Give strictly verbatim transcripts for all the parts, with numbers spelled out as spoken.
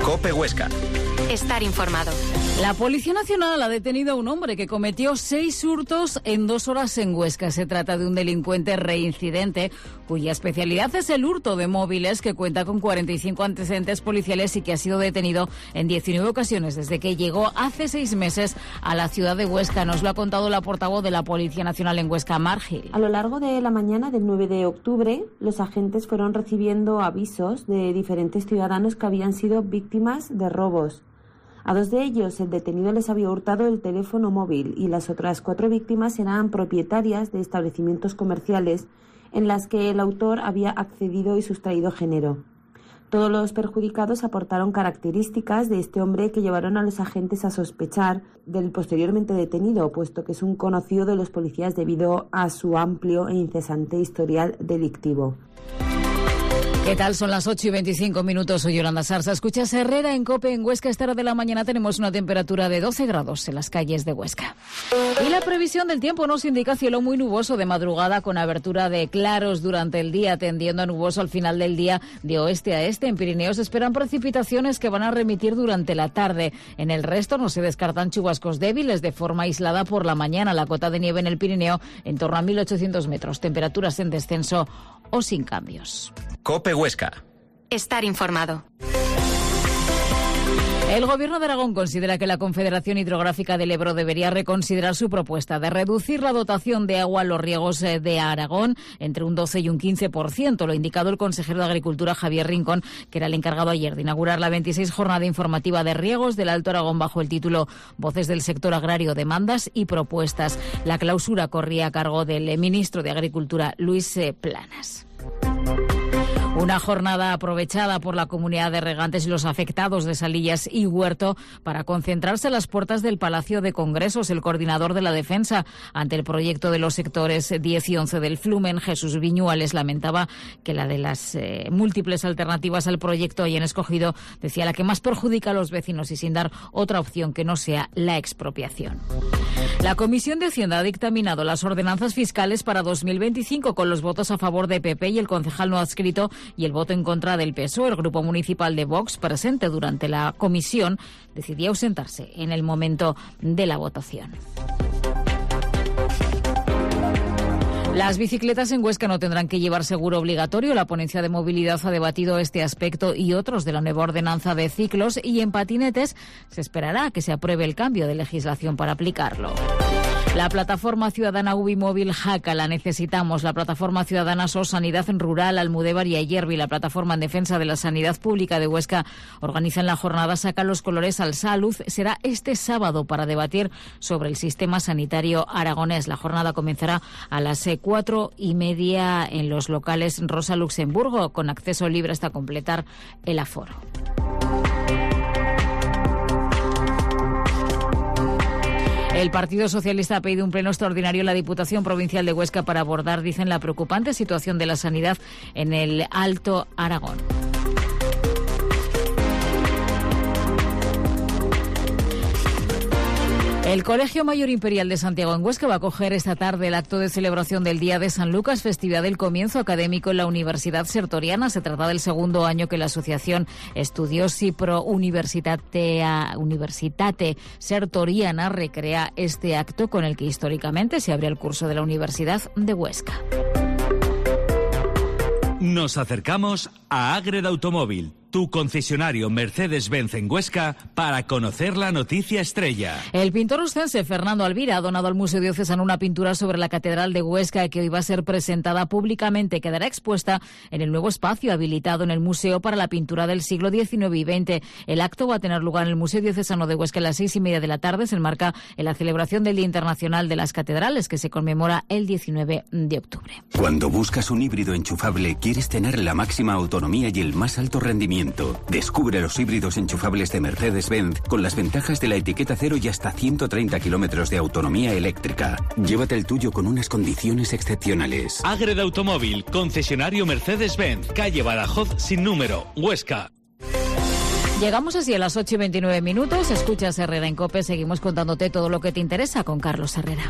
COPE Huesca. Estar informado. La Policía Nacional ha detenido a un hombre que cometió seis hurtos en dos horas en Huesca. Se trata de un delincuente reincidente cuya especialidad es el hurto de móviles, que cuenta con cuarenta y cinco antecedentes policiales y que ha sido detenido en diecinueve ocasiones desde que llegó hace seis meses a la ciudad de Huesca. Nos lo ha contado la portavoz de la Policía Nacional en Huesca, Mar Gil. A lo largo de la mañana del nueve de octubre, los agentes fueron recibiendo avisos de diferentes ciudadanos que habían sido víctimas de robos. A dos de ellos, el detenido les había hurtado el teléfono móvil y las otras cuatro víctimas eran propietarias de establecimientos comerciales en las que el autor había accedido y sustraído género. Todos los perjudicados aportaron características de este hombre que llevaron a los agentes a sospechar del posteriormente detenido, puesto que es un conocido de los policías debido a su amplio e incesante historial delictivo. ¿Qué tal? Son las ocho y veinticinco minutos. Soy Yolanda Sarsa. Escuchas Herrera en COPE. En Huesca, a esta hora de la mañana tenemos una temperatura de doce grados en las calles de Huesca. Y la previsión del tiempo nos indica cielo muy nuboso de madrugada, con abertura de claros durante el día, tendiendo a nuboso al final del día de oeste a este. En Pirineos esperan precipitaciones que van a remitir durante la tarde. En el resto no se descartan chubascos débiles de forma aislada por la mañana. La cota de nieve en el Pirineo en torno a mil ochocientos metros. Temperaturas en descenso o sin cambios. COPE Huesca. Estar informado. El Gobierno de Aragón considera que la Confederación Hidrográfica del Ebro debería reconsiderar su propuesta de reducir la dotación de agua a los riegos de Aragón entre un doce y un quince por ciento. Lo ha indicado el consejero de Agricultura, Javier Rincón, que era el encargado ayer de inaugurar la veintiséis Jornada Informativa de Riegos del Alto Aragón bajo el título Voces del Sector Agrario, Demandas y Propuestas. La clausura corría a cargo del ministro de Agricultura, Luis Planas. Una jornada aprovechada por la comunidad de regantes y los afectados de Salillas y Huerto para concentrarse a las puertas del Palacio de Congresos. El coordinador de la defensa ante el proyecto de los sectores diez y once del Flumen, Jesús Viñuales, lamentaba que la de las eh, múltiples alternativas al proyecto hayan escogido, decía, la que más perjudica a los vecinos y sin dar otra opción que no sea la expropiación. La Comisión de Hacienda ha dictaminado las ordenanzas fiscales para dos mil veinticinco con los votos a favor de P P y el concejal no adscrito y el voto en contra del P S O E. El grupo municipal de Vox, presente durante la comisión, decidió ausentarse en el momento de la votación. Las bicicletas en Huesca no tendrán que llevar seguro obligatorio. La ponencia de movilidad ha debatido este aspecto y otros de la nueva ordenanza de ciclos, y en patinetes se esperará a que se apruebe el cambio de legislación para aplicarlo. La plataforma ciudadana Ubimóvil Jaca, la necesitamos. La plataforma ciudadana S O S Sanidad Rural, Almudévar y Ayerbi, la plataforma en defensa de la sanidad pública de Huesca, organizan la jornada Saca los colores al Salud. Será este sábado para debatir sobre el sistema sanitario aragonés. La jornada comenzará a las cuatro y media en los locales Rosa Luxemburgo, con acceso libre hasta completar el aforo. El Partido Socialista ha pedido un pleno extraordinario en la Diputación Provincial de Huesca para abordar, dicen, la preocupante situación de la sanidad en el Alto Aragón. El Colegio Mayor Imperial de Santiago en Huesca va a acoger esta tarde el acto de celebración del Día de San Lucas, festividad del comienzo académico en la Universidad Sertoriana. Se trata del segundo año que la Asociación Estudiosi Pro Universitate, Universitate Sertoriana recrea este acto con el que históricamente se abre el curso de la Universidad de Huesca. Nos acercamos a Ágreda Automóvil, tu concesionario Mercedes-Benz en Huesca, para conocer la noticia estrella. El pintor oscense Fernando Alvira ha donado al Museo Diocesano una pintura sobre la Catedral de Huesca que hoy va a ser presentada públicamente. Quedará expuesta en el nuevo espacio habilitado en el Museo para la Pintura del siglo diecinueve y veinte. El acto va a tener lugar en el Museo Diocesano de Huesca a las seis y media de la tarde. Se enmarca en la celebración del Día Internacional de las Catedrales, que se conmemora el diecinueve de octubre. Cuando buscas un híbrido enchufable, quieres tener la máxima autonomía y el más alto rendimiento. Descubre los híbridos enchufables de Mercedes-Benz con las ventajas de la etiqueta cero y hasta ciento treinta kilómetros de autonomía eléctrica. Llévate el tuyo con unas condiciones excepcionales. Ágreda Automóvil, concesionario Mercedes-Benz, calle Badajoz sin número, Huesca. Llegamos así a las ocho y veintinueve minutos. Escuchas Herrera en COPE. Seguimos contándote todo lo que te interesa con Carlos Herrera.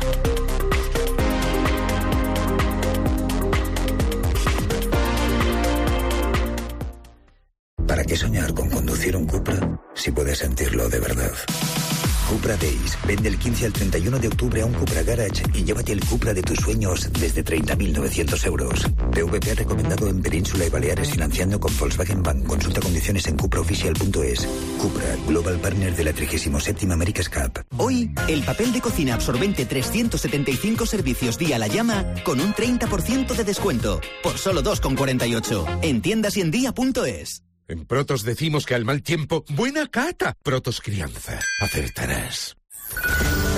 Para que qué soñar con conducir un Cupra si puedes sentirlo de verdad? Cupra Days. Vende el quince al treinta y uno de octubre a un Cupra Garage y llévate el Cupra de tus sueños desde treinta mil novecientos euros. P V P recomendado en Península y Baleares financiando con Volkswagen Bank. Consulta condiciones en cupraoficial punto es. Cupra, Global Partner de la trigésima séptima America's Cup. Hoy, el papel de cocina absorbente trescientos setenta y cinco servicios día a la llama con un treinta por ciento de descuento. Por solo dos con cuarenta y ocho. En tiendas y en día punto es. En Protos decimos que al mal tiempo, buena cata. Protos Crianza. Acertarás.